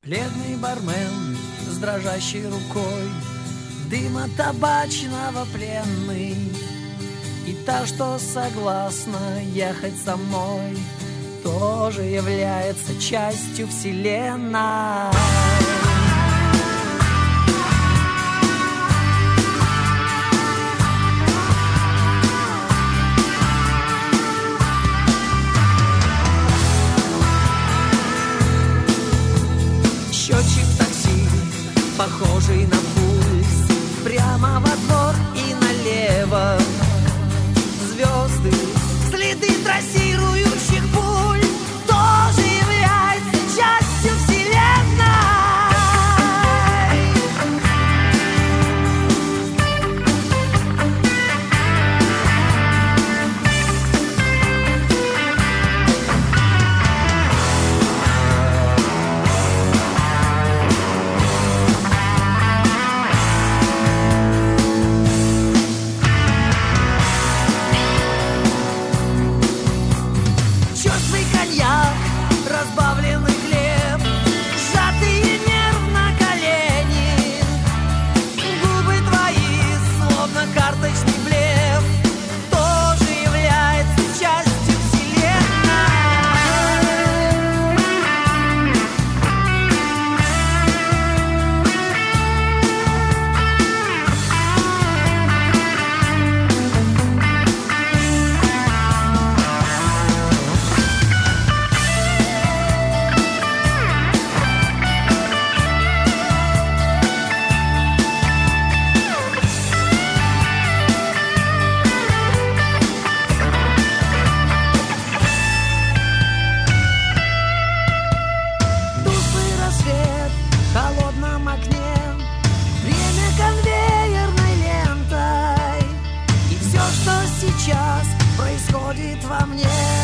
Бледный бармен с дрожащей рукой, дыма табачного пленный, и та, что согласна ехать со мной, тоже является частью вселенной. Счетчик такси, похожий на пульс, прямо во двор и налево. Звезды, следы трассирующих пуль, тоже являются частью вселенной. Черствый коньяк, разбавленный хлеб, сжатые нервно колени, губы твои, словно карточный блеф, тоже является частью вселенной. Тусклый рассвет в холодном окне, время конвейерной лентой, и все, что сейчас происходит во мне,